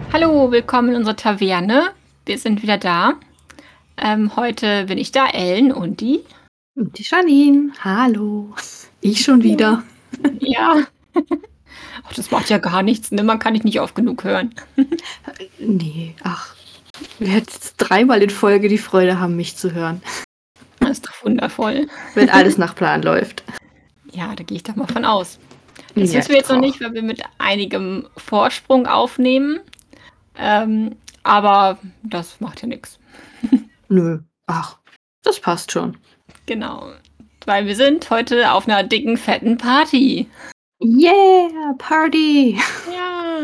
Hallo, willkommen in unserer Taverne. Wir sind wieder da. Heute bin ich da, Ellen und die. Und die Janine. Hallo. Ich schon wieder. Ja. Ach, das macht ja gar nichts, ne? Man kann dich nicht oft genug hören. Nee, ach. Wir hätten jetzt 3-mal in Folge die Freude haben, mich zu hören. Das ist doch wundervoll. Wenn alles nach Plan läuft. Ja, da gehe ich doch mal von aus. Das Ja, wissen ich wir jetzt doch noch auch. nicht, weil wir mit einigem Vorsprung aufnehmen. Aber das macht ja nichts. Nö, ach, das passt schon. Genau. Weil wir sind heute auf einer dicken, fetten Party. Yeah, Party. Ja.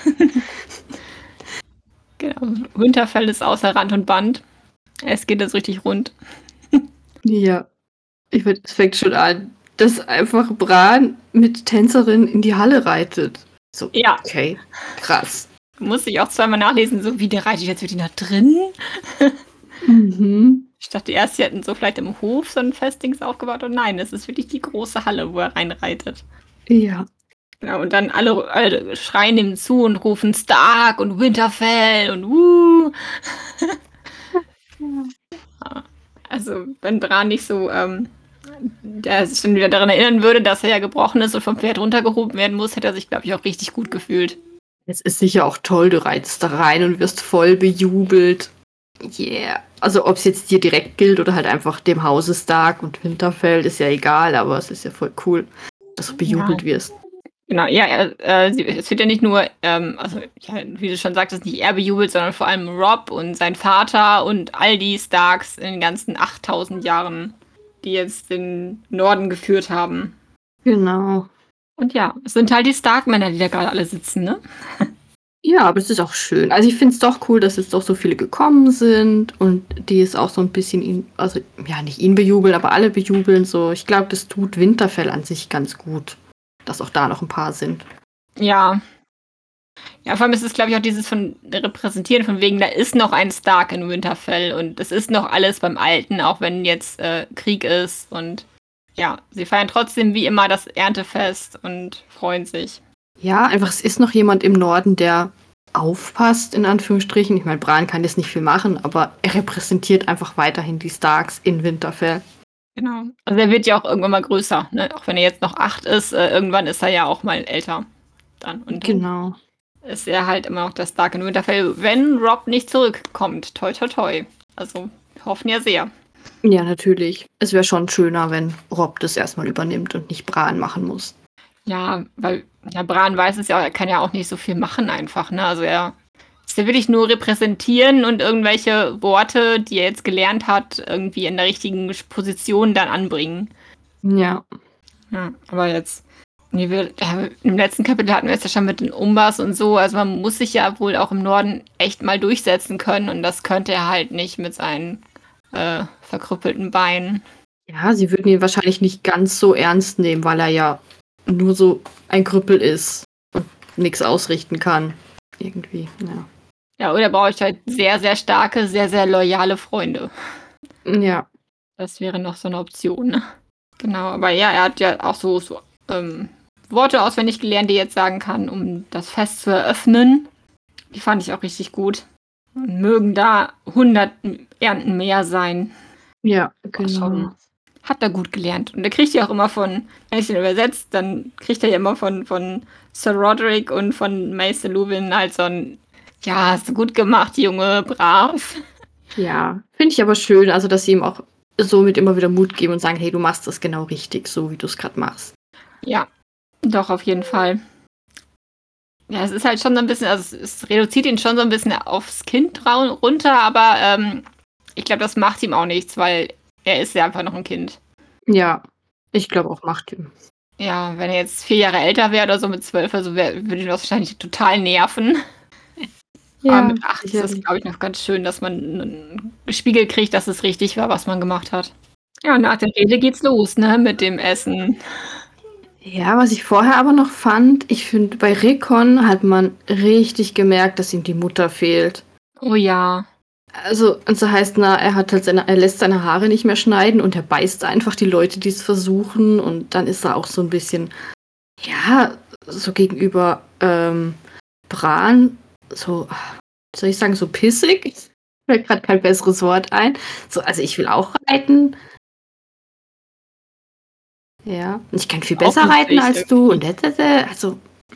Genau. Winterfell ist außer Rand und Band. Es geht jetzt richtig rund. Ja, es fängt schon an, dass einfach Bran mit Tänzerin in die Halle reitet. So, Ja. okay, krass. Musste ich auch zweimal nachlesen, so wie der reitet jetzt wirklich nach drinnen. Mhm. Ich dachte erst, sie hätten so vielleicht im Hof so ein Festdings aufgebaut. Und nein, es ist wirklich die große Halle, wo er reinreitet. Ja. Genau, und dann alle schreien ihm zu und rufen Stark und Winterfell und Also, wenn Bran nicht so der sich dann wieder daran erinnern würde, dass er ja gebrochen ist und vom Pferd runtergehoben werden muss, hätte er sich, glaube ich, auch richtig gut gefühlt. Es ist sicher auch toll, du reitest da rein und wirst voll bejubelt. Yeah. Also ob es jetzt dir direkt gilt oder halt einfach dem Hause Stark und Winterfell, ist ja egal, aber es ist ja voll cool, dass du bejubelt wirst. Genau, ja, es wird ja nicht nur, also ja, wie du schon sagtest, nicht er bejubelt, sondern vor allem Robb und sein Vater und all die Starks in den ganzen 8000 Jahren, die jetzt den Norden geführt haben. Genau. Und ja, es sind halt die Stark-Männer, die da gerade alle sitzen, ne? Ja, aber es ist auch schön. Also ich finde es doch cool, dass jetzt doch so viele gekommen sind und die es auch so ein bisschen ihn, also ja, nicht ihn bejubeln, aber alle bejubeln so. Ich glaube, das tut Winterfell an sich ganz gut, dass auch da noch ein paar sind. Ja. Ja, vor allem ist es, glaube ich, auch dieses von Repräsentieren, von wegen, da ist noch ein Stark in Winterfell und es ist noch alles beim Alten, auch wenn jetzt Krieg ist. Und ja, sie feiern trotzdem wie immer das Erntefest und freuen sich. Ja, einfach, es ist noch jemand im Norden, der aufpasst, in Anführungsstrichen. Ich meine, Bran kann jetzt nicht viel machen, aber er repräsentiert einfach weiterhin die Starks in Winterfell. Genau. Also er wird ja auch irgendwann mal größer, ne? Auch wenn er jetzt noch 8 ist, irgendwann ist er ja auch mal älter. Dann. Und dann Genau. ist er halt immer noch der Stark in Winterfell, wenn Robb nicht zurückkommt. Toi, toi, toi. Also, wir hoffen ja sehr. Ja, natürlich. Es wäre schon schöner, wenn Robb das erstmal übernimmt und nicht Bran machen muss. Ja, weil ja, Bran weiß es ja, er kann ja auch nicht so viel machen einfach, ne? Also er ist ja wirklich nur repräsentieren und irgendwelche Worte, die er jetzt gelernt hat, irgendwie in der richtigen Position dann anbringen. Ja. Ja, aber jetzt, im letzten Kapitel hatten wir es ja schon mit den Umbas und so, also man muss sich ja wohl auch im Norden echt mal durchsetzen können und das könnte er halt nicht mit seinen verkrüppelten Beinen. Ja, sie würden ihn wahrscheinlich nicht ganz so ernst nehmen, weil er ja nur so ein Krüppel ist und nichts ausrichten kann. Irgendwie, ja. Ja, oder brauche ich halt sehr, sehr starke, sehr, sehr loyale Freunde. Ja. Das wäre noch so eine Option, ne? Genau, aber ja, er hat ja auch so Worte auswendig gelernt, die er jetzt sagen kann, um das Fest zu eröffnen. Die fand ich auch richtig gut. Und mögen da 100 Ernten mehr sein. Ja, War schon, genau. hat er gut gelernt. Und er kriegt ja auch immer von, wenn ich den übersetzt, dann kriegt er ja immer von Sir Roderick und von Mace Luwin halt so ein, ja, hast du gut gemacht, Junge, brav. Ja, finde ich aber schön, also dass sie ihm auch somit immer wieder Mut geben und sagen, hey, du machst das genau richtig, so wie du es gerade machst. Ja, doch, auf jeden Fall. Ja, es ist halt schon so ein bisschen, also es reduziert ihn schon so ein bisschen aufs Kind runter, aber ich glaube, das macht ihm auch nichts, weil er ist ja einfach noch ein Kind. Ja, ich glaube auch, macht ihm. Ja, wenn er jetzt 4 Jahre älter wäre oder so mit 12, also würde ihn das wahrscheinlich total nerven. Aber mit 8 ist das, sicherlich. glaube ich, noch ganz schön, dass man gespiegelt kriegt, dass es richtig war, was man gemacht hat. Ja, und nach der Rede geht's los, ne, mit dem Essen. Ja, was ich vorher aber noch fand, ich finde, bei Rickon hat man richtig gemerkt, dass ihm die Mutter fehlt. Oh ja. Also, und so heißt, er lässt seine Haare nicht mehr schneiden und er beißt einfach die Leute, die es versuchen. Und dann ist er auch so ein bisschen, ja, so gegenüber Bran so, soll ich sagen, so pissig? Fällt gerade kein besseres Wort ein. So, also ich will auch reiten. Ja. Und ich kann viel Auch besser reiten lustig als du. Und irgendwie. also,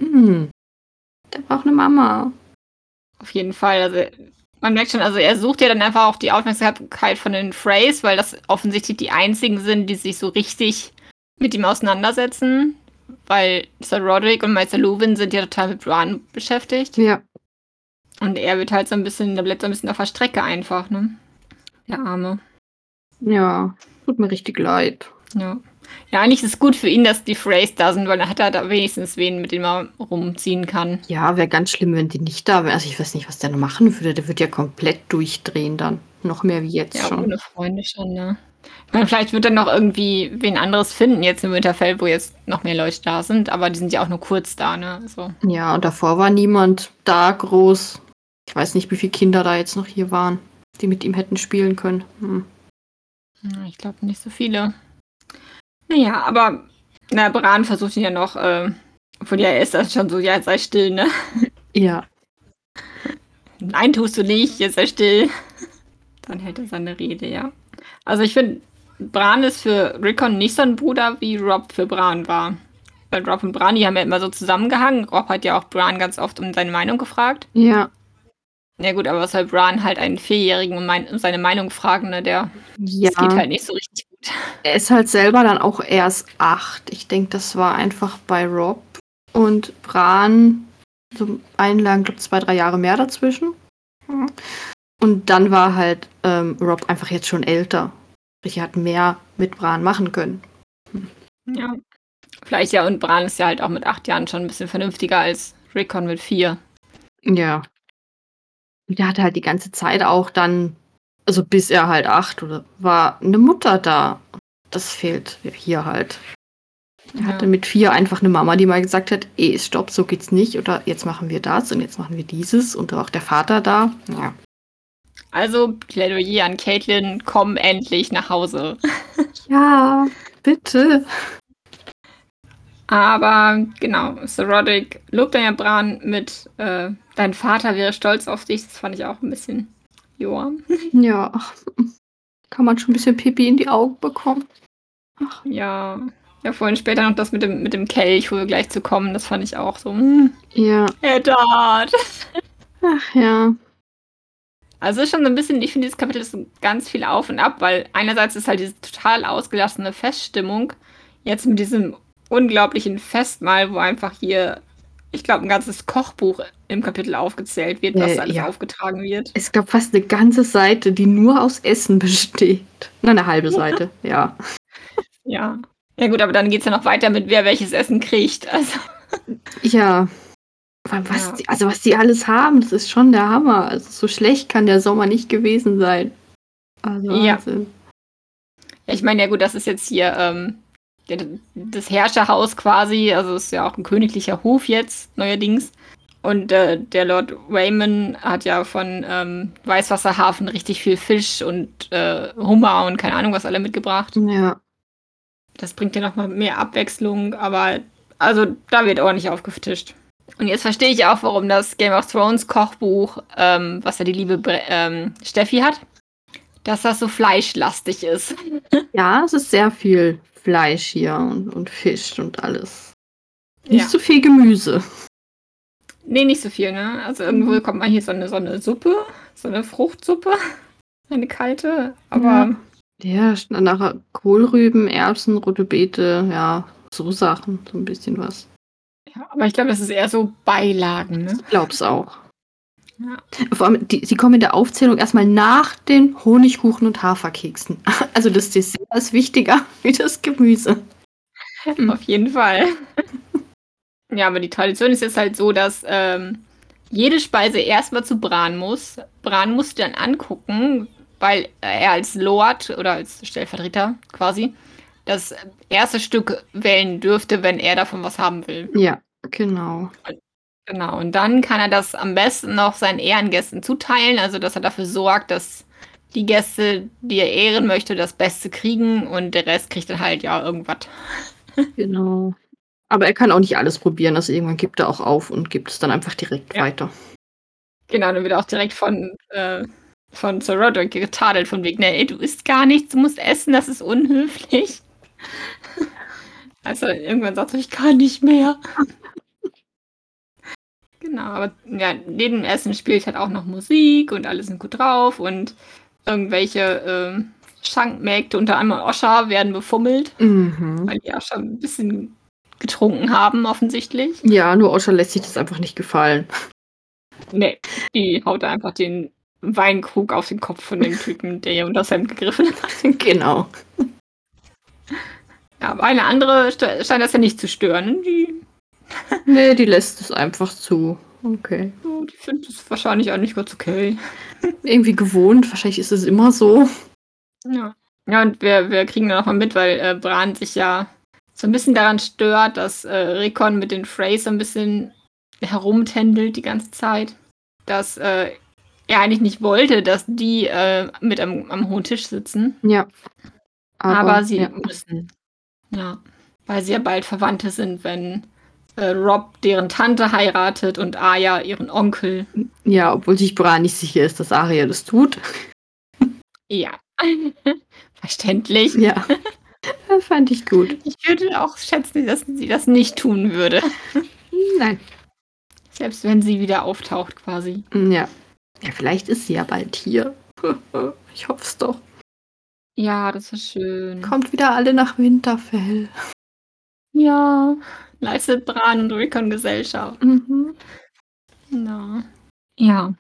der braucht eine Mama. Auf jeden Fall. Also man merkt schon, also er sucht ja dann einfach auch die Aufmerksamkeit von den Freys, weil das offensichtlich die einzigen sind, die sich so richtig mit ihm auseinandersetzen. Weil Sir Roderick und Meister Luwin sind ja total mit Bran beschäftigt. Ja. Und er wird halt so ein bisschen, der bleibt so ein bisschen auf der Strecke einfach, ne? Der Arme. Ja. Tut mir richtig leid. Ja. Ja, eigentlich ist es gut für ihn, dass die Freys da sind, weil dann hat er da wenigstens wen, mit dem er rumziehen kann. Ja, wäre ganz schlimm, wenn die nicht da wären. Also ich weiß nicht, was der noch machen würde. Der wird ja komplett durchdrehen dann. Noch mehr wie jetzt Ja, schon. ohne Freunde schon, ne? Ich meine, vielleicht wird er noch irgendwie wen anderes finden jetzt im Winterfell, wo jetzt noch mehr Leute da sind, aber die sind ja auch nur kurz da, ne? Also, Ja, und davor war niemand da groß. Ich weiß nicht, wie viele Kinder da jetzt noch hier waren, die mit ihm hätten spielen können. ich glaube nicht so viele. Naja, aber Bran versucht ihn ja noch, obwohl ja er ist das schon so, ja, sei still, ne? Ja. Nein, tust du nicht, jetzt sei still. Dann hält er seine Rede, ja. Also ich finde, Bran ist für Rickon nicht so ein Bruder, wie Robb für Bran war. Weil Robb und Bran, die haben ja immer so zusammengehangen. Robb hat ja auch Bran ganz oft um seine Meinung gefragt. Ja. Ja gut, aber was soll Bran halt einen Vierjährigen um seine Meinung fragen, ne? Das geht Ja. halt nicht so richtig gut. Er ist halt selber dann auch erst 8. Ich denke, das war einfach bei Robb und Bran so glaube 2, 3 Jahre mehr dazwischen. Und dann war halt Robb einfach jetzt schon älter. Ich hat mehr mit Bran machen können. Ja. Vielleicht ja, und Bran ist ja halt auch mit 8 Jahren schon ein bisschen vernünftiger als Rickon mit 4. Ja. Und der hatte halt die ganze Zeit auch dann, also bis er halt 8 oder war eine Mutter da. Das fehlt hier halt. Er hatte mit 4 einfach eine Mama, die mal gesagt hat, stopp, so geht's nicht. Oder jetzt machen wir das und jetzt machen wir dieses. Und auch der Vater da. Ja. Also Plädoyer an Caitlin, komm endlich nach Hause. Ja, bitte. Aber genau, Sir Roderick lobt dann ja Bran mit dein Vater wäre stolz auf dich. Das fand ich auch ein bisschen, joa. Ja, kann man schon ein bisschen Pipi in die Augen bekommen. Ach. Ja. Ja, vorhin später noch das mit dem Kelch, wo wir gleich zu kommen, das fand ich auch so, Ja. Eddard. Ach ja. Also ist schon so ein bisschen, ich finde, dieses Kapitel ist so ganz viel auf und ab, weil einerseits ist halt diese total ausgelassene Feststimmung, jetzt mit diesem unglaublichen Festmahl, wo einfach hier, ich glaube, ein ganzes Kochbuch im Kapitel aufgezählt wird, was da alles Ja. aufgetragen wird. Es gab fast eine ganze Seite, die nur aus Essen besteht. Na, eine halbe Seite, ja. Ja. Ja gut, aber dann geht es ja noch weiter mit, wer welches Essen kriegt. Also, Ja. Was die alles haben, das ist schon der Hammer. Also so schlecht kann der Sommer nicht gewesen sein. Also ja. Wahnsinn. Ja, ich meine, ja gut, das ist jetzt hier das Herrscherhaus quasi, also ist ja auch ein königlicher Hof jetzt, neuerdings. Und der Lord Waymond hat ja von Weißwasserhafen richtig viel Fisch und Hummer und keine Ahnung was alle mitgebracht. Ja. Das bringt ja nochmal mehr Abwechslung, aber also da wird ordentlich aufgetischt. Und jetzt verstehe ich auch, warum das Game of Thrones Kochbuch, was ja die liebe Steffi hat, dass das so fleischlastig ist. Ja, es ist sehr viel Fleisch hier und Fisch und alles. Nicht Ja. so viel Gemüse. Nee, nicht so viel, ne? Also irgendwo kommt man hier so eine Suppe, so eine Fruchtsuppe, eine kalte, aber Ja, dann nachher Kohlrüben, Erbsen, rote Beete, ja, so Sachen, so ein bisschen was. ja, aber ich glaube, das ist eher so Beilagen, ne? Ich glaub's auch. Ja. Vor allem, sie kommen in der Aufzählung erstmal nach den Honigkuchen und Haferkeksen. Also das Dessert ist wichtiger wie das Gemüse. Auf jeden Fall. Ja, aber die Tradition ist jetzt halt so, dass jede Speise erstmal zu Bran muss. Bran muss dann angucken, weil er als Lord oder als Stellvertreter quasi das erste Stück wählen dürfte, wenn er davon was haben will. Ja, genau. Genau, und dann kann er das am besten noch seinen Ehrengästen zuteilen, also dass er dafür sorgt, dass die Gäste, die er ehren möchte, das Beste kriegen und der Rest kriegt dann halt ja irgendwas. Genau. Aber er kann auch nicht alles probieren, also irgendwann gibt er auch auf und gibt es dann einfach direkt weiter. Genau, dann wird er auch direkt von Sir Roderick getadelt von wegen: „Ey, du isst gar nichts, du musst essen, das ist unhöflich.“ Also, irgendwann sagt er: „Ich kann nicht mehr.“ Genau, aber ja, neben dem Essen spielt halt auch noch Musik und alle sind gut drauf und irgendwelche, Schankmägde, unter anderem Osha, werden befummelt, Mhm. weil die auch schon 'n bisschen getrunken haben offensichtlich. Ja, nur Osha lässt sich das einfach nicht gefallen. Ne, die haut einfach den Weinkrug auf den Kopf von dem Typen, der ihr unters Hemd gegriffen hat. Genau. Ja, aber eine andere scheint das ja nicht zu stören. Ne, die lässt es einfach zu. Okay. Die findet es wahrscheinlich eigentlich ganz okay. Irgendwie gewohnt, wahrscheinlich ist es immer so. Ja. Ja, und wir kriegen dann auch mal mit, weil, Bran sich ja so 'n bisschen daran stört, dass, Rickon mit den Freys so 'n bisschen herumtändelt die ganze Zeit. Dass, er eigentlich nicht wollte, dass die, mit am hohen Tisch sitzen, Ja, aber aber sie ja. müssen. Ja, weil sie ja bald Verwandte sind, wenn, Robb deren Tante heiratet und Arya ihren Onkel. Ja, obwohl sich Bran nicht sicher ist, dass Arya das tut. Ja, verständlich. Ja, fand ich gut. Ich würde auch schätzen, dass sie das nicht tun würde, Nein. selbst wenn sie wieder auftaucht quasi. Ja. Ja, vielleicht ist sie ja bald hier. Ich hoffe es doch. Ja, das ist schön. Kommt wieder alle nach Winterfell. Ja, leistet Bran und Rickon Gesellschaft. Mhm. Ja. Ja,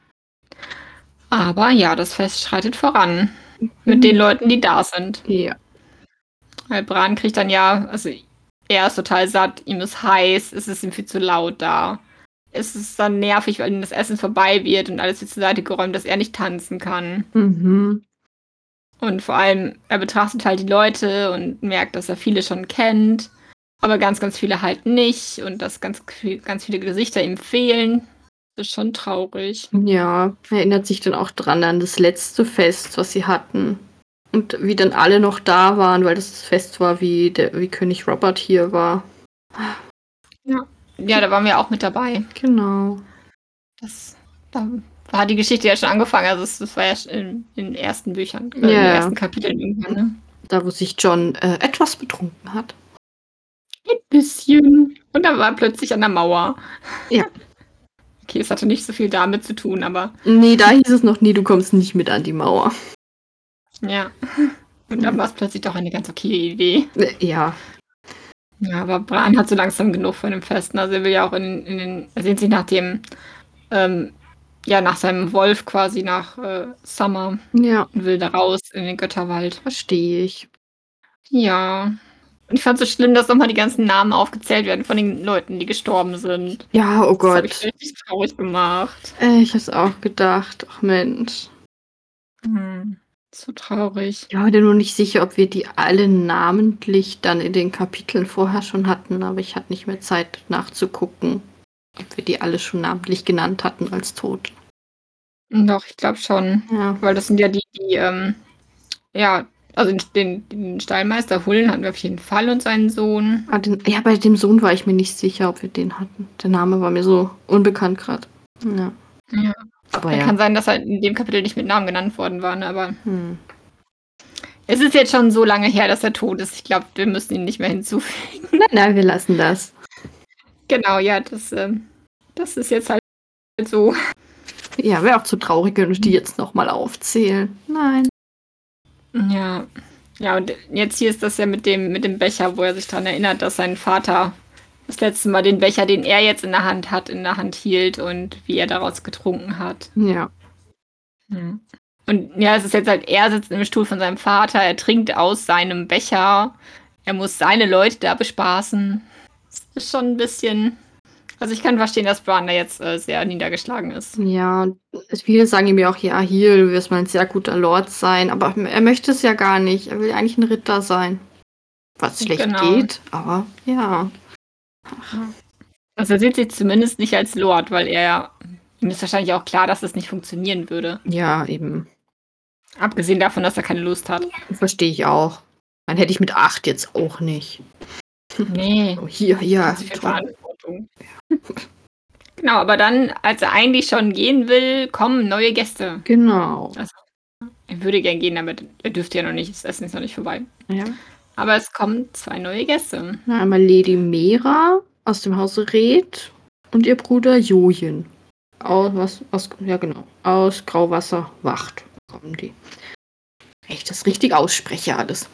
aber ja, das Fest schreitet voran mit den Leuten, die da sind. Ja. Weil Bran kriegt dann ja, also er ist total satt, ihm ist heiß, es ist ihm viel zu laut da. Es ist dann nervig, weil ihm das Essen vorbei wird und alles wird zur Seite geräumt, dass er nicht tanzen kann. Mhm. Und vor allem, er betrachtet halt die Leute und merkt, dass er viele schon kennt, aber ganz, ganz viele halt nicht und dass ganz viele Gesichter ihm fehlen. Das ist schon traurig. Ja, erinnert sich dann auch dran an das letzte Fest, was sie hatten. Und wie dann alle noch da waren, weil das Fest war, wie König Robert hier war. Ja. Ja, da waren wir auch mit dabei. Genau. Da war die Geschichte ja schon angefangen. Also das war ja schon in den ersten Büchern, Ja, in den ja. ersten Kapiteln irgendwann, ne? Da, wo sich John etwas betrunken hat. Ein bisschen. Und dann war er plötzlich an der Mauer. Ja. Okay, es hatte nicht so viel damit zu tun, aber Nee, da hieß es noch nie, du kommst nicht mit an die Mauer. ja. Und dann war es plötzlich doch eine ganz okay Idee. Ja. Ja, aber Bran hat so langsam genug von dem Festen. Also er will ja auch er sehnt sich nach dem, ja, nach seinem Wolf quasi, nach Summer Ja, und will da raus in den Götterwald. verstehe ich. Ja. Und ich fand's so schlimm, dass noch mal die ganzen Namen aufgezählt werden von den Leuten, die gestorben sind. Ja, oh Das hat mich Gott. richtig traurig gemacht. Ich hab's auch gedacht. Ach Mensch. Mhm. So traurig. Ich war mir nur nicht sicher, ob wir die alle namentlich dann in den Kapiteln vorher schon hatten, aber ich hatte nicht mehr Zeit nachzugucken, ob wir die alle schon namentlich genannt hatten als tot. Doch, ich glaube schon. Ja. Weil das sind ja die, ja, also den Stallmeister Hullen hatten wir auf jeden Fall und seinen Sohn. Ja, bei dem Sohn war ich mir nicht sicher, ob wir den hatten. Der Name war mir so unbekannt gerade. Ja. Ja. Aber Ja, ja. kann sein, dass er in dem Kapitel nicht mit Namen genannt worden war, ne, aber Hm. es ist jetzt schon so lange her, dass er tot ist. Ich glaube, wir müssen ihn nicht mehr hinzufügen. Nein, wir lassen das. Genau, ja, das ist jetzt halt so. Ja, wäre auch zu traurig, wenn wir die jetzt nochmal aufzählen. Nein. Ja. Ja, und jetzt hier ist das ja mit dem Becher, wo er sich daran erinnert, dass sein Vater das letzte Mal den Becher, den er jetzt in der Hand hielt und wie er daraus getrunken hat. Ja. Ja. Und ja, es ist jetzt halt, er sitzt im Stuhl von seinem Vater, er trinkt aus seinem Becher, er muss seine Leute da bespaßen. Das ist schon ein bisschen. Also ich kann verstehen, dass Bran da jetzt sehr niedergeschlagen ist. Ja, und viele sagen ihm ja auch, ja, hier, du wirst mal ein sehr guter Lord sein, aber er möchte es ja gar nicht. Er will eigentlich ein Ritter sein. Was schlecht Genau. geht, aber ja. Also er sieht sich zumindest nicht als Lord, weil ihm ist wahrscheinlich auch klar, dass das nicht funktionieren würde. Ja, eben. Abgesehen davon, dass er keine Lust hat. Verstehe ich auch. Dann hätte ich mit 8 jetzt auch nicht. Nee. Oh, hier, Ganz viel Verantwortung. Genau, aber dann, als er eigentlich schon gehen will, kommen neue Gäste. Genau. Also, er würde gern gehen, aber er dürfte ja noch nicht, das Essen ist noch nicht vorbei. Ja. Aber es kommen 2 neue Gäste. Na, einmal Lady Mera aus dem Hause Reth und ihr Bruder Jojen. Aus Grauwasser Wacht kommen die. Wenn ich das richtig ausspreche, alles.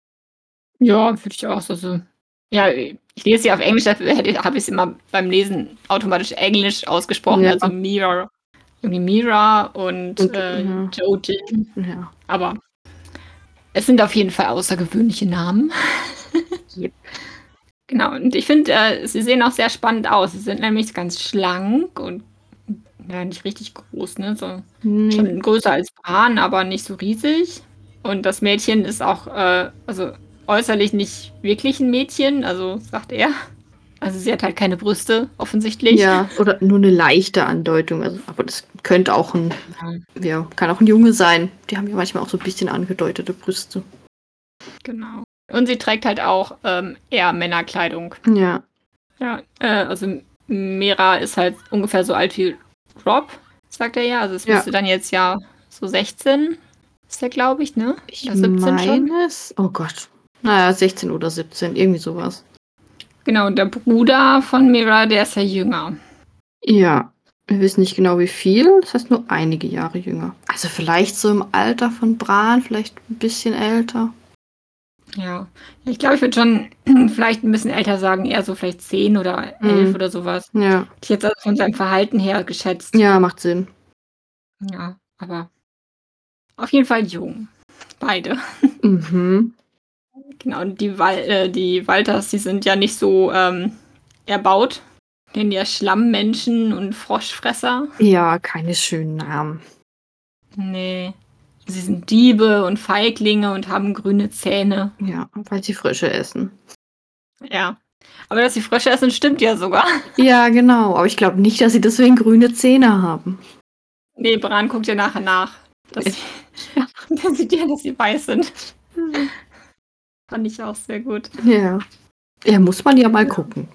Ja, würde ich auch so. Ja, ich lese ja auf Englisch, dafür habe ich es immer beim Lesen automatisch Englisch ausgesprochen, Ja. also Mira. Irgendwie Mira und ja. Jojen. Ja. Aber es sind auf jeden Fall außergewöhnliche Namen. Yep. Genau, und ich finde, sie sehen auch sehr spannend aus. Sie sind nämlich ganz schlank und ja, nicht richtig groß, ne? So Nee. schon größer als Bran, aber nicht so riesig. Und das Mädchen ist auch, also äußerlich nicht wirklich ein Mädchen, also sagt er. Also sie hat halt keine Brüste, offensichtlich. Ja, oder nur eine leichte Andeutung. Also, aber das könnte auch kann auch ein Junge sein. Die haben ja manchmal auch so ein bisschen angedeutete Brüste. Genau. Und sie trägt halt auch eher Männerkleidung. Ja. Ja, also Mera ist halt ungefähr so alt wie Rob, sagt er ja. Also es müsste dann jetzt ja so 16 ist der, glaube ich, ne? Ich Oder 17 schon. meine es. Oh Gott. Naja, 16 oder 17, irgendwie sowas. Genau, und der Bruder von Mera, der ist ja jünger. Ja. Wir wissen nicht genau wie viel, das heißt nur einige Jahre jünger. Also vielleicht so im Alter von Bran, vielleicht ein bisschen älter. Ja, ich glaube, ich würde schon vielleicht ein bisschen älter sagen, eher so vielleicht 10 oder 11 oder sowas. Ja. Hätte ich jetzt also von seinem Verhalten her geschätzt. Ja, macht Sinn. Ja, aber auf jeden Fall jung. Beide. Mhm. Genau, und die Walters, die sind ja nicht so erbaut. Die sind ja Schlammmenschen und Froschfresser. Ja, keine schönen Namen. Nee. Sie sind Diebe und Feiglinge und haben grüne Zähne. Ja, weil sie Frösche essen. Ja. Aber dass sie Frösche essen, stimmt ja sogar. Ja, genau. Aber ich glaube nicht, dass sie deswegen grüne Zähne haben. Nee, Bran guckt ja nachher nach. Der sieht ja, dass sie weiß sind. Fand ich auch sehr gut. Ja. Ja, muss man ja mal gucken.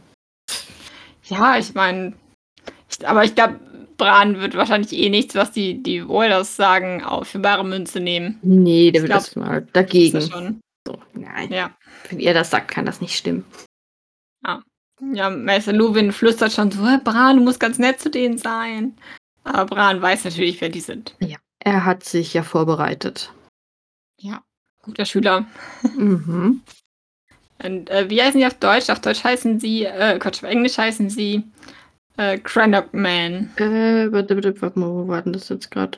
Ja, ich meine, aber ich glaube, Bran wird wahrscheinlich eh nichts, was die Oilers sagen, für bare Münze nehmen. Nee, der wird das mal dagegen. Schon. So, nein. Ja. Wenn ihr das sagt, kann das nicht stimmen. Ja, Meister Luwin flüstert schon so, Bran, du musst ganz nett zu denen sein. Aber Bran weiß natürlich, wer die sind. Ja. Er hat sich ja vorbereitet. Ja, guter Schüler. Mhm. Und wie heißen die auf Deutsch? Auf Deutsch heißen sie, auf Englisch heißen sie Crannock Man. Warte mal, wo war denn das jetzt gerade?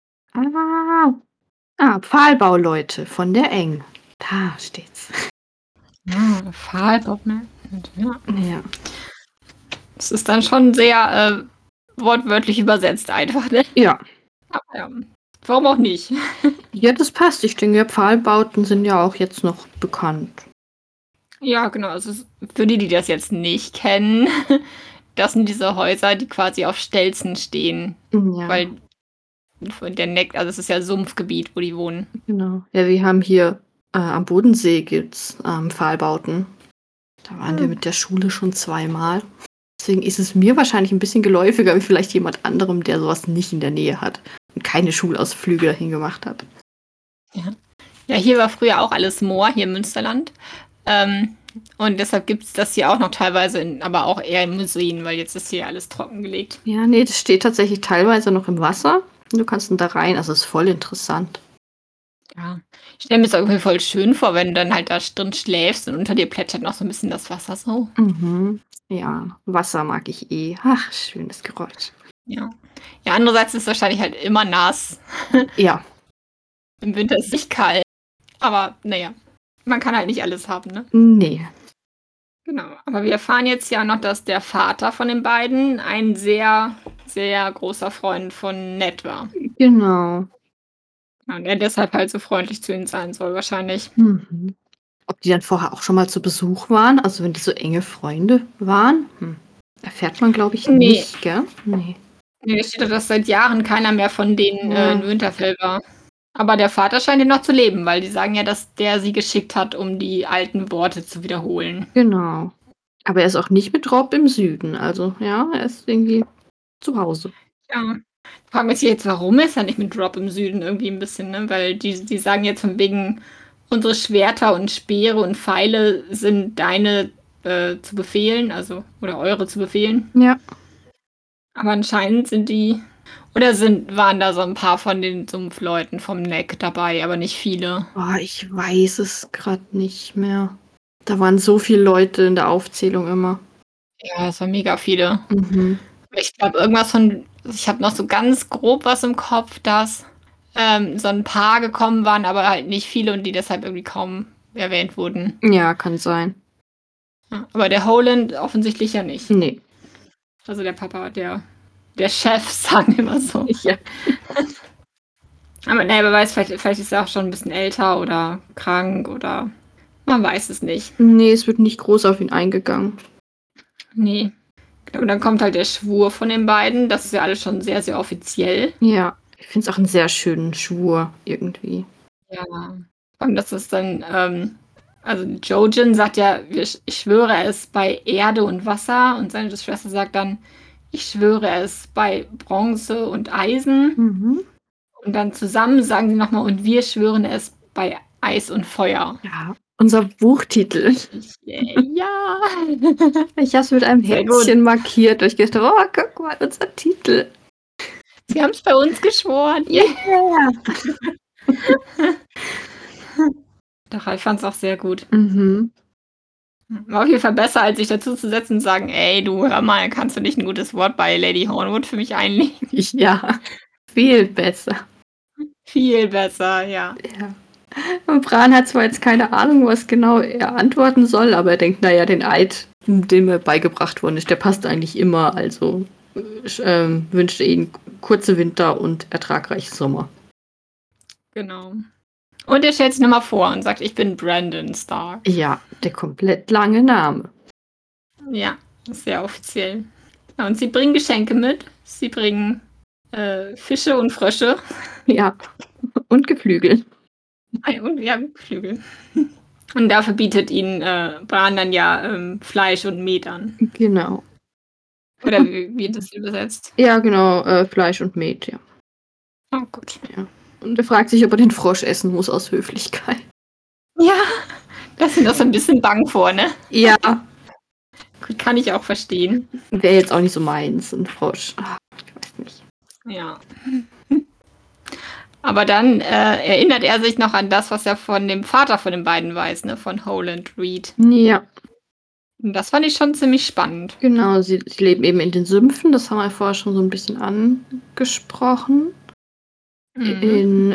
Pfahlbauleute von der Eng. Da steht's. Ja, Pfahlbauleute. Ja. Das ist dann schon sehr wortwörtlich übersetzt einfach, ne? Ja. Aber ja, warum auch nicht? Ja, das passt. Ich denke, Pfahlbauten sind ja auch jetzt noch bekannt. Ja, genau. Also für die das jetzt nicht kennen, das sind diese Häuser, die quasi auf Stelzen stehen. Ja. Weil also es ist ja Sumpfgebiet, wo die wohnen. Genau. Ja, wir haben hier am Bodensee gibt's Pfahlbauten. Da waren wir mit der Schule schon 2-mal. Deswegen ist es mir wahrscheinlich ein bisschen geläufiger wie vielleicht jemand anderem, der sowas nicht in der Nähe hat und keine Schulausflüge dahin gemacht hat. Ja, hier war früher auch alles Moor, hier im Münsterland. Und deshalb gibt es das hier auch noch teilweise, aber auch eher in Museen, weil jetzt ist hier alles trockengelegt. Ja, nee, das steht tatsächlich teilweise noch im Wasser. Du kannst dann da rein, also ist voll interessant. Ja, ich stelle mir das irgendwie voll schön vor, wenn du dann halt da drin schläfst und unter dir plätschert noch so ein bisschen das Wasser so. Mhm. Ja, Wasser mag ich eh. Ach, schönes Geräusch. Ja. Ja, andererseits ist es wahrscheinlich halt immer nass. Ja. Im Winter ist es nicht kalt. Aber naja, man kann halt nicht alles haben, ne? Nee. Genau. Aber wir erfahren jetzt ja noch, dass der Vater von den beiden ein sehr, sehr großer Freund von Ned war. Genau. Ja, und er deshalb halt so freundlich zu ihnen sein soll, wahrscheinlich. Mhm. Ob die dann vorher auch schon mal zu Besuch waren, also wenn die so enge Freunde waren, erfährt man, glaube ich, nicht, gell? Nee. Nee, steht doch, dass seit Jahren keiner mehr von denen in Winterfell war. Aber der Vater scheint ja noch zu leben, weil die sagen ja, dass der sie geschickt hat, um die alten Worte zu wiederholen. Genau. Aber er ist auch nicht mit Rob im Süden, also ja, er ist irgendwie zu Hause. Ja. Ich frage mich jetzt, warum ist er nicht mit Robb im Süden irgendwie ein bisschen, ne? Weil die sagen jetzt von wegen, unsere Schwerter und Speere und Pfeile sind deine, zu befehlen, also oder eure zu befehlen. Ja. Aber anscheinend waren da so ein paar von den Sumpfleuten vom Neck dabei, aber nicht viele. Oh, ich weiß es gerade nicht mehr. Da waren so viele Leute in der Aufzählung immer. Ja, es waren mega viele. Mhm. Ich glaube, ich habe noch so ganz grob was im Kopf, dass so ein paar gekommen waren, aber halt nicht viele und die deshalb irgendwie kaum erwähnt wurden. Ja, kann sein. Ja, aber der Howland offensichtlich ja nicht. Nee. Also der Papa, der Chef, sagen wir mal so. Ja. Aber wer weiß, vielleicht ist er auch schon ein bisschen älter oder krank oder man weiß es nicht. Nee, es wird nicht groß auf ihn eingegangen. Nee. Und dann kommt halt der Schwur von den beiden. Das ist ja alles schon sehr, sehr offiziell. Ja, ich finde es auch einen sehr schönen Schwur irgendwie. Ja. Und das ist dann, also Jojen sagt ja, ich schwöre es bei Erde und Wasser. Und seine Schwester sagt dann, ich schwöre es bei Bronze und Eisen. Mhm. Und dann zusammen sagen sie nochmal, und wir schwören es bei Eis und Feuer. Ja, unser Buchtitel. Ja. Ich habe es mit einem Sehr Herzchen markiert. Und ich dachte, oh, guck mal, unser Titel. Sie haben es bei uns geschworen. Yeah. Doch, ich fand es auch sehr gut. Mhm. War auf jeden Fall besser, als sich dazu zu setzen und sagen, ey, du, hör mal, kannst du nicht ein gutes Wort bei Lady Hornwood für mich einlegen? Ja, viel besser. Viel besser, ja. Ja. Und Bran hat zwar jetzt keine Ahnung, was genau er antworten soll, aber er denkt, naja, den Eid, dem mir beigebracht worden ist, der passt eigentlich immer. Also wünscht er ihnen kurze Winter und ertragreichen Sommer. Genau. Und er stellt sich nochmal vor und sagt, ich bin Brandon Stark. Ja, der komplett lange Name. Ja, sehr offiziell. Ja, und sie bringen Geschenke mit. Sie bringen Fische und Frösche. Ja, und Geflügel. Und ja, Flügel. Und dafür bietet ihnen Bran dann ja Fleisch und Met an. Genau. Oder wie wird das übersetzt? Ja, genau, Fleisch und Met, ja. Oh, gut. Ja. Und er fragt sich, ob er den Frosch essen muss aus Höflichkeit. Ja, da ist mir noch so ein bisschen bang vor, ne? Ja, Gut, kann ich auch verstehen. wäre jetzt auch nicht so meins, ein Frosch. Ach, ich weiß nicht. Ja. Aber dann erinnert er sich noch an das, was er von dem Vater von den beiden weiß, ne? Von Howland Reed. Ja, Und das fand ich schon ziemlich spannend. genau. Sie leben eben in den Sümpfen, das haben wir vorher schon so ein bisschen angesprochen. Mhm.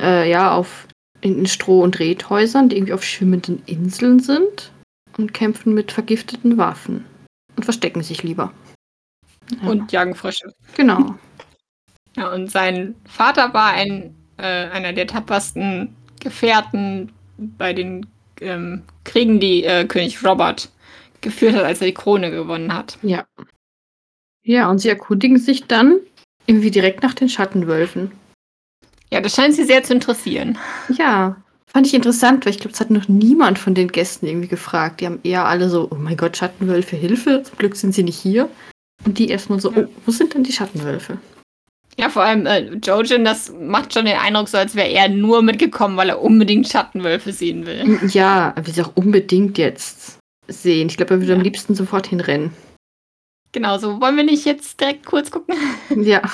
In Stroh- und Rethäusern, die irgendwie auf schwimmenden Inseln sind und kämpfen mit vergifteten Waffen. Und verstecken sich lieber. Ja. Und jagen Frösche. Genau. Ja, und sein Vater war einer der tapfersten Gefährten bei den Kriegen, die König Robert geführt hat, als er die Krone gewonnen hat. Ja. Ja, und sie erkundigen sich dann irgendwie direkt nach den Schattenwölfen. Ja, das scheint sie sehr zu interessieren. Ja, fand ich interessant, weil ich glaube, es hat noch niemand von den Gästen irgendwie gefragt. Die haben eher alle so, oh mein Gott, Schattenwölfe, Hilfe, zum Glück sind sie nicht hier. Und die erstmal so, Ja. oh, wo sind denn die Schattenwölfe? Ja, vor allem Jojen, das macht schon den Eindruck, so als wäre er nur mitgekommen, weil er unbedingt Schattenwölfe sehen will. Ja, er will sie auch unbedingt jetzt sehen. Ich glaube, er würde am liebsten sofort hinrennen. Genau, so wollen wir nicht jetzt direkt kurz gucken? Ja.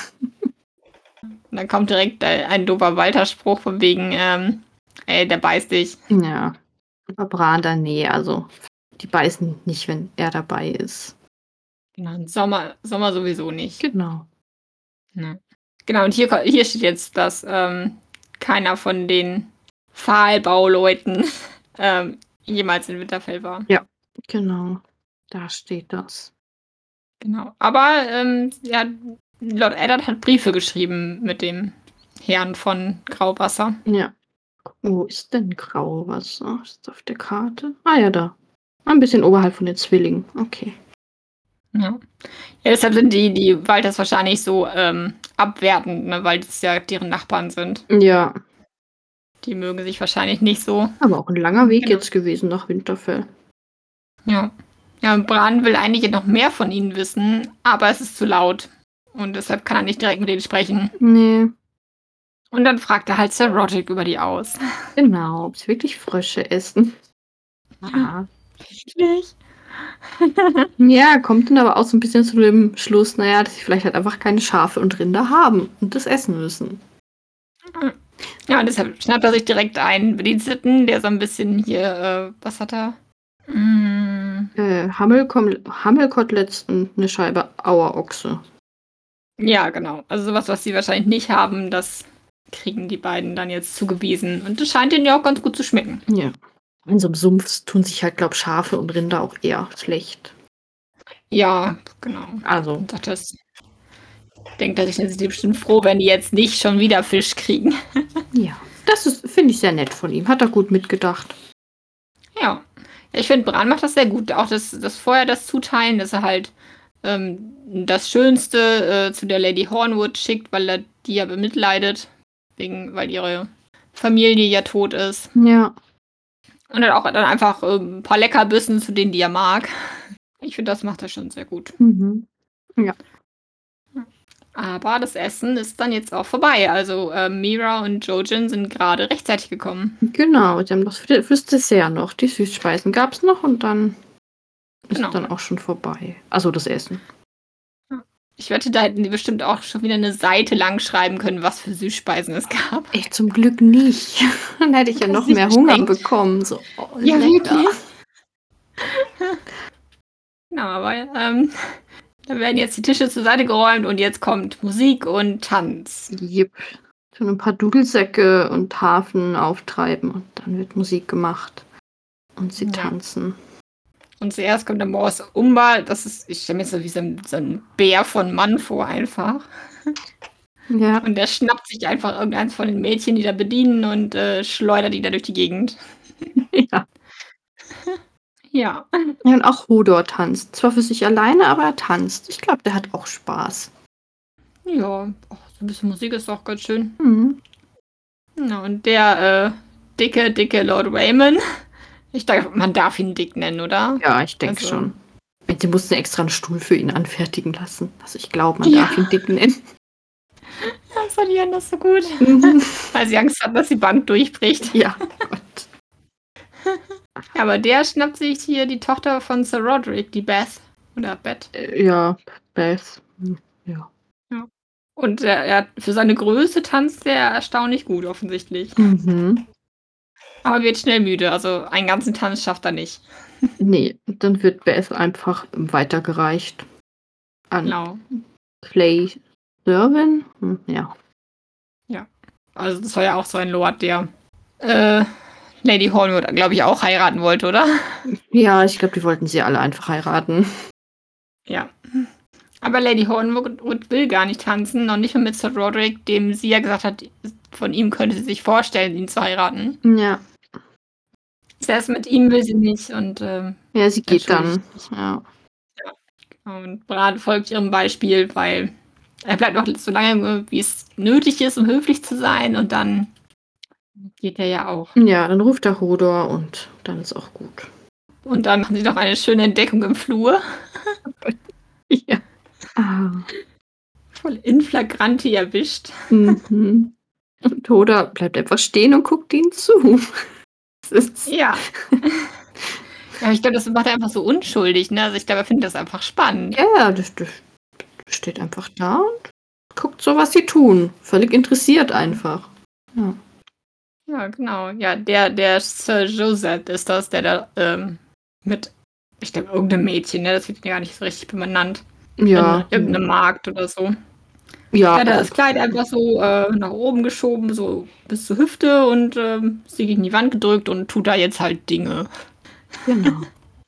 Und dann kommt direkt ein doofer Walter-Spruch von wegen, ey, der beißt dich. Ja. Aber Bran dann, nee, also die beißen nicht, wenn er dabei ist. Genau, im Sommer sowieso nicht. Genau. Ne. Genau, und hier steht jetzt, dass keiner von den Pfahlbauleuten jemals in Winterfell war. Ja, genau. Da steht das. Genau. Aber ja, Lord Eddard hat Briefe geschrieben mit dem Herrn von Grauwasser. Ja. Wo ist denn Grauwasser? Ist das auf der Karte? Ah ja, da. Ein bisschen oberhalb von den Zwillingen. Okay. Ja. Ja, deshalb sind die Walters wahrscheinlich so abwertend, ne, weil das ja deren Nachbarn sind. Ja. Die mögen sich wahrscheinlich nicht so. Aber auch ein langer Weg Genau. jetzt gewesen nach Winterfell. Ja. Ja, und Bran will eigentlich noch mehr von ihnen wissen, aber es ist zu laut. Und deshalb kann er nicht direkt mit denen sprechen. Ne, Und dann fragt er halt Sir Roderick über die aus. genau, ob sie wirklich Frösche essen. Ja, Ah. richtig. Ja, kommt dann aber auch so 'n bisschen zu dem Schluss, na ja, dass sie vielleicht halt einfach keine Schafe und Rinder haben und das essen müssen. Ja, und deshalb schnappt er sich direkt einen Bediensteten, der so 'n bisschen hier, was hat er? Hm, Hammelkoteletts und 'ne Scheibe Auerochse. ja, genau. Also so was sie wahrscheinlich nicht haben, das kriegen die beiden dann jetzt zugewiesen. Und das scheint denen ja auch ganz gut zu schmecken. Ja. In so 'nem Sumpf tun sich halt, glaube Schafe und Rinder auch eher schlecht. Ja, genau. Also, Und sagt das denkt er sich, dann sind die bestimmt froh, wenn die jetzt nicht schon wieder Fisch kriegen. ja, das ist finde ich sehr nett von ihm. Hat er gut mitgedacht. Ja. Ja, ich finde, Bran macht das sehr gut. Auch das vorher das Zuteilen, dass er halt, das Schönste, zu der Lady Hornwood schickt, weil er die ja bemitleidet, weil ihre Familie ja tot ist. Ja. Und dann auch dann einfach, 'n paar Leckerbissen zu denen, die er mag. Ich finde, das macht er schon sehr gut. Mhm. Ja. Aber das Essen ist dann jetzt auch vorbei. Also, Mira und Jojen sind grade rechtzeitig gekommen. Genau, die haben das fürs Dessert noch. Die Süßspeisen gab's noch und dann ist Genau. dann auch schon vorbei. Also, das Essen. Ja. Ich wette, da hätten die bestimmt auch schon wieder 'ne Seite lang schreiben können, was für Süßspeisen es gab. Ey, zum Glück nicht. Dann hätte ich ja Hast noch du dich mehr Hunger verschränkt? bekommen, so: „Oh, Ja, lecker." wirklich. Genau, aber, dann werden jetzt die Tische zur Seite geräumt und jetzt kommt Musik und Tanz. Jipp. So 'n paar Dudelsäcke und Harfen auftreiben und dann wird Musik gemacht und sie Ja. tanzen. Und zuerst kommt der Mors Umba. Das ist ich stelle mir so wie so 'n Bär von Mann vor einfach. Ja. Und der schnappt sich einfach irgendeins von den Mädchen, die da bedienen und, schleudert die da durch die Gegend. Ja. Ja. Ja, und auch Hodor tanzt. Zwar für sich alleine, aber er tanzt. Ich glaube, der hat auch Spaß. Ja, ach, so 'n bisschen Musik ist doch ganz schön. Mhm. Ja, und der, dicke Lord Raymond, ich denke, man darf ihn dick nennen, oder? Ja, ich denke Also, schon. Sie mussten extra 'n Stuhl für ihn anfertigen lassen. Also, ich glaube, man darf ja, ihn Dick nennen. das fand ich anders so gut, Mhm. weil sie Angst hatten, dass die Bank durchbricht. Ja, Gott. Ja, aber der schnappt sich hier die Tochter von Sir Roderick, die Beth oder Beth. Ja, Beth. Ja. Ja. Und er hat für seine Größe tanzt er erstaunlich gut offensichtlich. Mhm. Aber wird schnell müde, also einen ganzen Tanz schafft er nicht. Ne, dann wird Beth einfach weitergereicht an Genau, Clay Servin? Ja. ja. Also das war ja auch so ein Lord, der, äh, Lady Hornwood, glaube ich, auch heiraten wollte, oder? Ja, ich glaube, die wollten sie alle einfach heiraten. Ja. Aber Lady Hornwood will gar nicht tanzen, noch nicht mal mit Sir Roderick, dem sie ja gesagt hat, von ihm könnte sie sich vorstellen, ihn zu heiraten. Ja. Selbst mit ihm will sie nicht und, Ja, sie geht entschuldigt dann. sich. Ja. Und Bran folgt ihrem Beispiel, weil er bleibt noch so lange, wie es nötig ist, um höflich zu sein, und dann geht er ja auch. Ja, dann ruft er Hodor und dann ist auch gut. Und dann machen sie noch eine schöne Entdeckung im Flur. Ja. Ah. Voll in flagranti erwischt. Mhm. Und Hodor bleibt einfach stehen und guckt ihnen zu. Das ist Ja. Ja, ich glaube, das macht er einfach so unschuldig, ne? Also, ich glaube, er findet das einfach spannend. ja, ja, das steht einfach da und guckt so, was sie tun. Völlig interessiert einfach. Ja. Ja, genau. Ja, der Sir Joseph ist das, der da, mit ich glaube, irgend 'nem Mädchen, ne? Das wird ja gar nicht so richtig benannt. In Ja, irgend 'nem Markt oder so. ja, Der hat das Kleid einfach so, nach oben geschoben, so bis zur Hüfte und, sie gegen die Wand gedrückt und tut da jetzt halt Dinge. genau.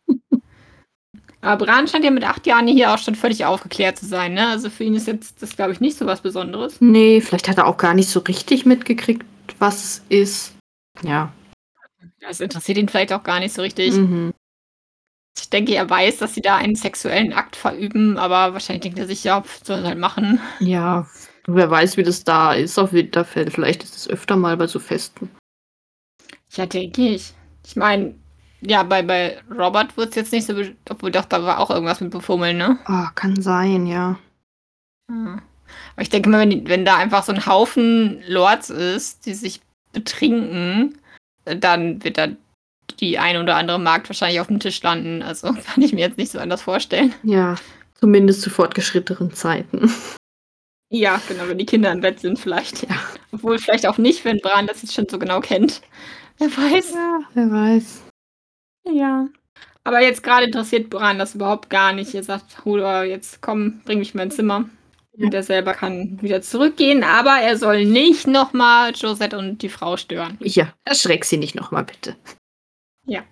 Aber Bran scheint ja mit 8 Jahren hier auch schon völlig aufgeklärt zu sein, ne? Also, für ihn ist jetzt das, glaube ich, nicht so was Besonderes. Ne, vielleicht hat er auch gar nicht so richtig mitgekriegt, was es ist. Ja. Ja, es interessiert ihn vielleicht auch gar nicht so richtig. Mhm. Ich denke, er weiß, dass sie da einen sexuellen Akt verüben, aber wahrscheinlich denkt er sich: „Ja, soll er halt machen." Ja, wer weiß, wie das da ist auf Winterfell. Vielleicht ist es öfter mal bei so Festen. Ja, denke ich. Ich meine, ja, bei Robert wird's jetzt nicht so, obwohl doch, da war auch irgendwas mit Befummeln, ne? Ah, kann sein, ja. Ja. Aber ich denke mal, wenn da einfach so ein Haufen Lords ist, die sich betrinken, dann wird da die ein oder andere Magd wahrscheinlich auf dem Tisch landen. Also kann ich mir jetzt nicht so anders vorstellen. Ja, zumindest zu fortgeschrittenen Zeiten. Ja, genau, wenn die Kinder im Bett sind vielleicht. Ja. Obwohl vielleicht auch nicht, wenn Bran das jetzt schon so genau kennt. Wer weiß. Ja, wer weiß. Ja. Aber jetzt gerade interessiert Bran das überhaupt gar nicht. Er sagt, Hodor, jetzt komm, bring mich in mein Zimmer. Ja. Und er selber kann wieder zurückgehen, aber er soll nicht nochmal Josette und die Frau stören. Ja, erschreck sie nicht nochmal, bitte. Ja.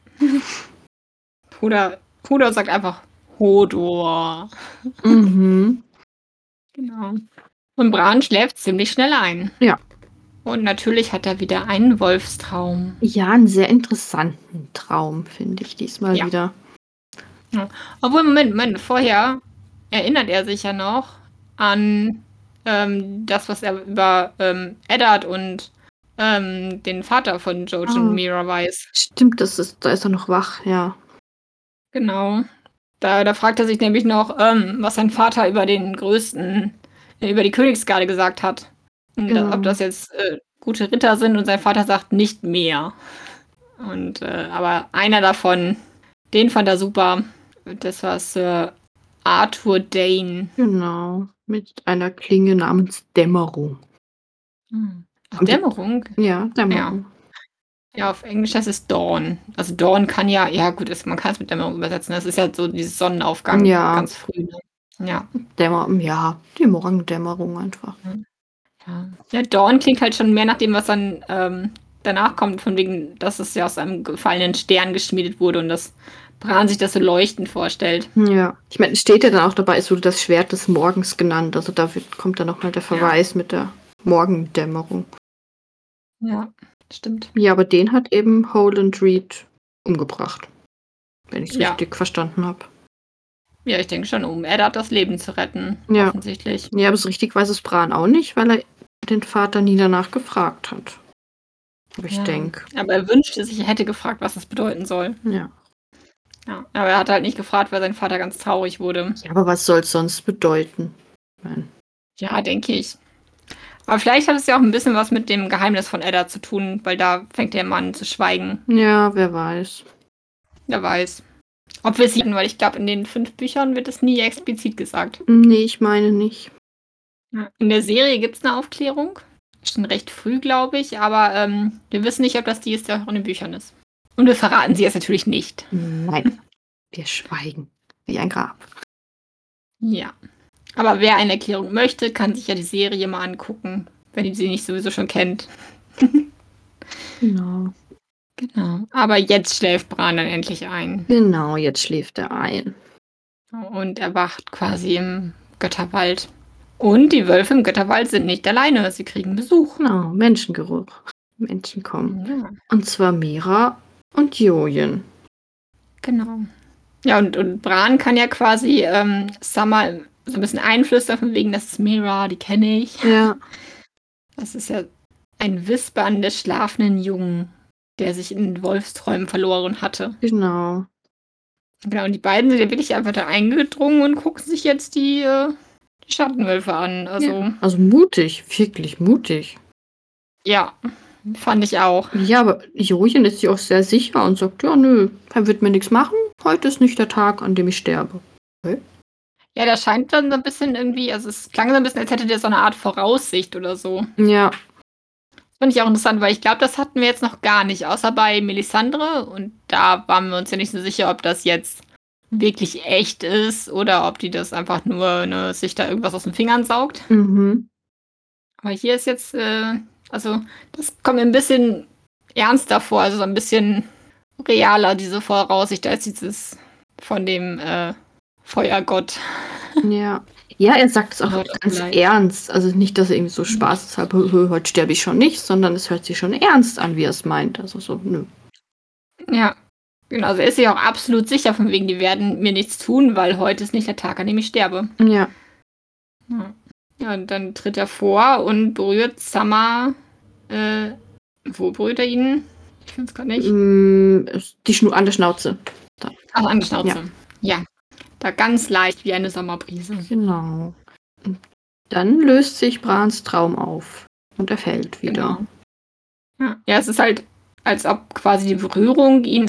Hodor sagt einfach Hodor. Mhm. Genau. Und Bran schläft ziemlich schnell ein. Ja. Und natürlich hat er wieder einen Wolfstraum. Ja, einen sehr interessanten Traum, finde ich diesmal Ja. wieder. Obwohl, Moment, vorher erinnert er sich ja noch an das, was er über Eddard und den Vater von Jojen und Mira weiß. Stimmt, da ist er noch wach, ja. Genau. Da fragt er sich nämlich noch, was sein Vater über den größten, über die Königsgarde gesagt hat. Und Genau. ob das jetzt gute Ritter sind und sein Vater sagt nicht mehr. Und aber einer davon, den fand er super. Das war Sir Arthur Dane. Genau. Mit einer Klinge namens Dämmerung. Ach, Dämmerung? Ja, Dämmerung. Ja, auf Englisch heißt es Dawn. Also Dawn kann ja gut, man kann es mit Dämmerung übersetzen. Das ist ja so dieses Sonnenaufgang ganz früh. Ne? Ja. Dämmerung einfach. Ja, Dawn klingt halt schon mehr nach dem, was dann danach kommt, von wegen, dass es ja aus einem gefallenen Stern geschmiedet wurde und dass Bran sich das so leuchtend vorstellt. Ja, ich meine, es steht ja dann auch dabei, es wurde das Schwert des Morgens genannt. Also da kommt dann nochmal der Verweis mit der Morgendämmerung. Ja, stimmt. Ja, aber den hat eben Howland Reed umgebracht. Wenn ich es Ja. richtig verstanden habe. Ja, ich denke schon, um Eddard das Leben zu retten, Ja. offensichtlich. Ja, aber so richtig weiß es Bran auch nicht, weil er den Vater nie danach gefragt hat. Aber ich denke. Aber er wünschte sich, er hätte gefragt, was das bedeuten soll. Ja. Ja, aber er hat halt nicht gefragt, weil sein Vater ganz traurig wurde. Ja, aber was soll es sonst bedeuten? Ja, denke ich. Aber vielleicht hat es ja auch ein bisschen was mit dem Geheimnis von Eddard zu tun, weil da fängt der Mann zu schweigen. Ja, wer weiß. Wer weiß. Ob wir es sehen, weil ich glaube, in den 5 Büchern wird es nie explizit gesagt. Nee, ich meine nicht. Ja. In der Serie gibt es eine Aufklärung. Schon recht früh, glaube ich, aber wir wissen nicht, ob das die ist, die auch in den Büchern ist. Und wir verraten sie jetzt natürlich nicht. Nein, wir schweigen. Wie ein Grab. Ja. Aber wer eine Erklärung möchte, kann sich ja die Serie mal angucken, wenn ihr sie nicht sowieso schon kennt. Genau. Genau. Aber jetzt schläft Bran dann endlich ein. Genau, jetzt schläft er ein. Und er wacht quasi im Götterwald. Und die Wölfe im Götterwald sind nicht alleine, sie kriegen Besuch. Genau, Menschengeruch. Menschen kommen. Ja. Und zwar Mira und Jojen. Genau. Ja, und Bran kann ja quasi Summer so ein bisschen einflüstern, von wegen, das ist Mira, die kenne ich. Ja. Das ist ja ein Wispern des schlafenden Jungen, der sich in Wolfsträumen verloren hatte. Genau. Genau, und die beiden sind ja wirklich einfach da eingedrungen und gucken sich jetzt die Schattenwölfe an. Also mutig, wirklich mutig. Ja, fand ich auch. Ja, aber Jojen ist sich auch sehr sicher und sagt, ja, nö, er wird mir nichts machen. Heute ist nicht der Tag, an dem ich sterbe. Okay. Ja, der scheint dann so ein bisschen irgendwie, also es klang so ein bisschen, als hätte der so eine Art Voraussicht oder so. Ja. Fand ich auch interessant, weil ich glaube, das hatten wir jetzt noch gar nicht, außer bei Melisandre. Und da waren wir uns ja nicht so sicher, ob das jetzt wirklich echt ist oder ob die das einfach nur sich da irgendwas aus den Fingern saugt. Mhm. Aber hier ist jetzt, also das kommt mir ein bisschen ernster vor, also so ein bisschen realer, diese Voraussicht, als dieses von dem Feuergott. Ja. Ja, er sagt es auch Ja, ganz vielleicht. ernst. Also nicht, dass er irgendwie so spaßeshalber, heute sterbe ich schon nicht, sondern es hört sich schon ernst an, wie er es meint. Also so, nö. Ja, genau. Also er ist sich auch absolut sicher, von wegen, die werden mir nichts tun, weil heute ist nicht der Tag, an dem ich sterbe. Ja. Ja, und dann tritt er vor und berührt Summer. Wo berührt er ihn? Ich finde es gerade nicht. An der Schnauze. Ach, an der Schnauze. Ja. Da ganz leicht wie eine Sommerbrise. Genau. Dann löst sich Brans Traum auf und er fällt wieder. Genau. Ja, es ist halt, als ob quasi die Berührung ihn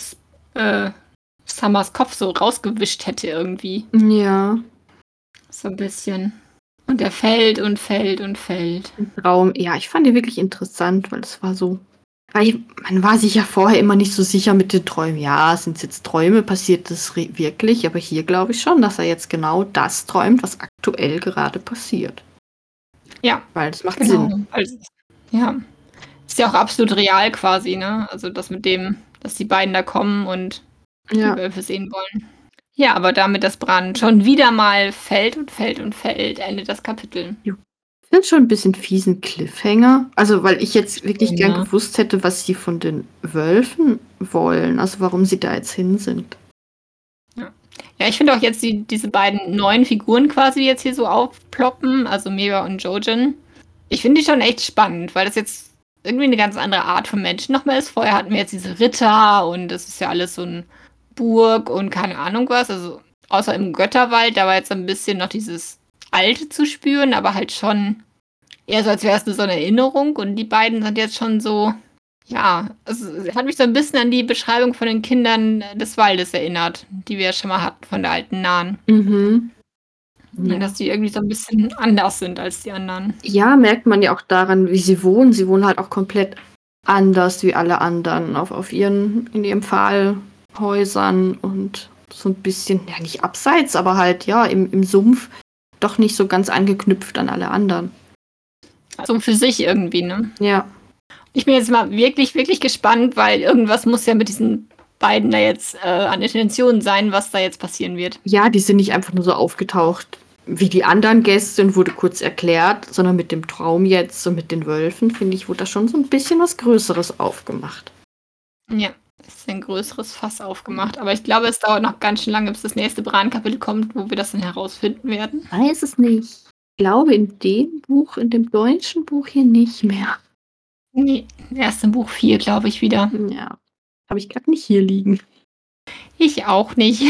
Summers Kopf so rausgewischt hätte irgendwie. Ja, So ein bisschen. Und er fällt und fällt und fällt. ein Traum. Ja, ich fand die wirklich interessant, weil es war so. Man war sich ja vorher immer nicht so sicher mit den Träumen. Ja, sind es jetzt Träume? Passiert das wirklich? Aber hier glaube ich schon, dass er jetzt genau das träumt, was aktuell gerade passiert. Ja, Weil das macht genau. Sinn. Also, ja. Ist ja auch absolut real quasi, ne? Also das mit dem, dass die beiden da kommen und die Ja. Wölfe sehen wollen. Ja, aber damit das Bran schon wieder mal fällt und fällt und fällt, endet das Kapitel. Ich finde schon ein bisschen fiesen Cliffhanger. Also, weil ich jetzt wirklich gern Ja. gewusst hätte, was sie von den Wölfen wollen. Also, warum sie da jetzt hin sind. Ja, ich finde auch jetzt diese beiden neuen Figuren quasi, die jetzt hier so aufploppen, also Mira und Jojen. Ich finde die schon echt spannend, weil das jetzt irgendwie eine ganz andere Art von Menschen nochmal ist. Vorher hatten wir jetzt diese Ritter und das ist ja alles so ein Burg und keine Ahnung was. Also außer im Götterwald, da war jetzt ein bisschen noch dieses Alte zu spüren, aber halt schon eher so, als wäre es nur so eine Erinnerung. Und die beiden sind jetzt schon so, ja, also es hat mich so ein bisschen an die Beschreibung von den Kindern des Waldes erinnert, die wir ja schon mal hatten von der alten Nahen. Mhm. Ja. Dass die irgendwie so ein bisschen anders sind als die anderen. Ja, merkt man ja auch daran, wie sie wohnen. Sie wohnen halt auch komplett anders wie alle anderen in ihren Pfahlhäusern und so ein bisschen, ja nicht abseits, aber halt ja im Sumpf doch nicht so ganz angeknüpft an alle anderen. Also für sich irgendwie, ne? Ja. Ich bin jetzt mal wirklich, wirklich gespannt, weil irgendwas muss ja mit diesen beiden da jetzt an Intentionen sein, was da jetzt passieren wird. Ja, die sind nicht einfach nur so aufgetaucht wie die anderen Gäste und wurde kurz erklärt, sondern mit dem Traum jetzt und mit den Wölfen, finde ich, wurde da schon so ein bisschen was Größeres aufgemacht. Ja, es ist ein größeres Fass aufgemacht. Aber ich glaube, es dauert noch ganz schön lange, bis das nächste Bran-Kapitel kommt, wo wir das dann herausfinden werden. Weiß es nicht. Ich glaube, in dem deutschen Buch hier nicht mehr. Nee, erst im Buch 4, glaube ich, wieder. Ja. Habe ich gerade nicht hier liegen. Ich auch nicht.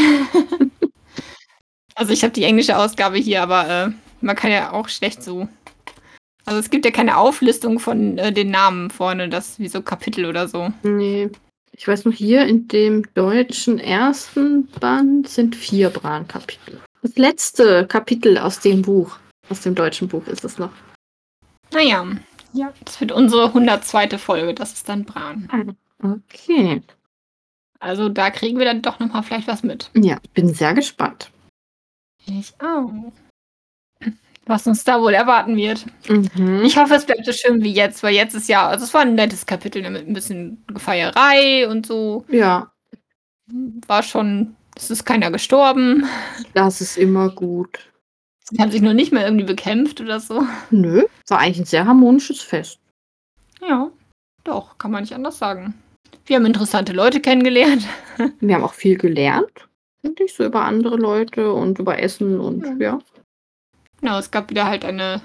Also ich habe die englische Ausgabe hier, aber man kann ja auch schlecht so. Also es gibt ja keine Auflistung von den Namen vorne, das wie so Kapitel oder so. Nee. Ich weiß noch, hier in dem deutschen ersten Band sind 4 Bran-Kapitel. Das letzte Kapitel aus dem deutschen Buch ist es noch. Naja, ja, das wird unsere 102. Folge, das ist dann Bran. Okay. Also da kriegen wir dann doch nochmal vielleicht was mit. Ja, ich bin sehr gespannt. Ich auch. Was uns da wohl erwarten wird. Mhm. Ich hoffe, es bleibt so schön wie jetzt, weil jetzt ist ja, also es war ein nettes Kapitel mit ein bisschen Feierei und so. Ja, War schon, es ist keiner gestorben. das ist immer gut. Sie haben sich nur nicht mehr irgendwie bekämpft oder so. Nö, war eigentlich ein sehr harmonisches Fest. Ja, doch, kann man nicht anders sagen. Wir haben interessante Leute kennengelernt. Wir haben auch viel gelernt, finde ich, so über andere Leute und über Essen und ja. Genau, es gab wieder halt eine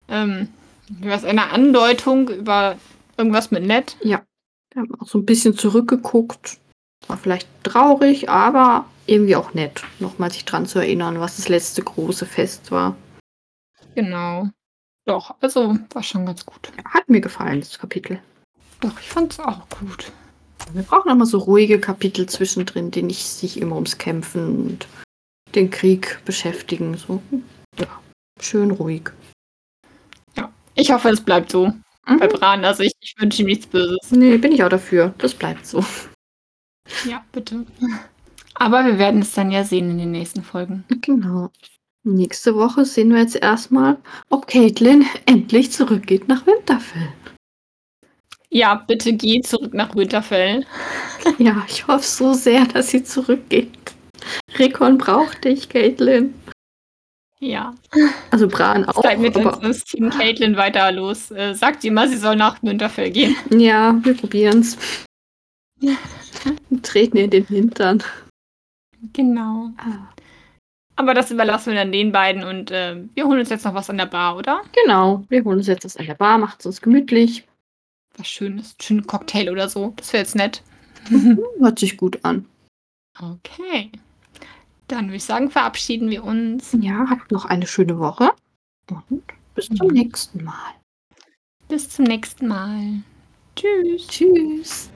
Andeutung über irgendwas mit Ned. Ja, wir haben auch so ein bisschen zurückgeguckt. War vielleicht traurig, aber irgendwie auch nett, nochmal sich dran zu erinnern, was das letzte große Fest war. Genau. Doch, also war schon ganz gut. Ja, hat mir gefallen, das Kapitel. Doch, ich fand's auch gut. Wir brauchen immer so ruhige Kapitel zwischendrin, die nicht sich immer ums Kämpfen und den Krieg beschäftigen. So, ja, schön ruhig. Ja, ich hoffe, es bleibt so bei Bran. Also ich wünsche ihm nichts Böses. Nee, bin ich auch dafür. Das bleibt so. Ja, bitte. Aber wir werden es dann ja sehen in den nächsten Folgen. Genau. Nächste Woche sehen wir jetzt erstmal, ob Caitlin endlich zurückgeht nach Winterfell. Ja, bitte geh zurück nach Winterfell. Ja, ich hoffe so sehr, dass sie zurückgeht. Rickon braucht dich, Caitlin. Ja. Also Bran auch. Bleibt mit Aber das Team Caitlin weiter los. Sagt ihr mal, sie soll nach Winterfell gehen. ja, wir probieren's. Wir treten ihr in den Hintern. Genau. Aber das überlassen wir dann den beiden und wir holen uns jetzt noch was an der Bar, oder? Genau, wir holen uns jetzt was an der Bar, macht's uns gemütlich. Was Schönes. Schönen Cocktail oder so. Das wäre jetzt nett. Hört sich gut an. Okay. Dann würde ich sagen, verabschieden wir uns. Ja, habt noch eine schöne Woche. Und bis zum nächsten Mal. Bis zum nächsten Mal. Tschüss. Tschüss.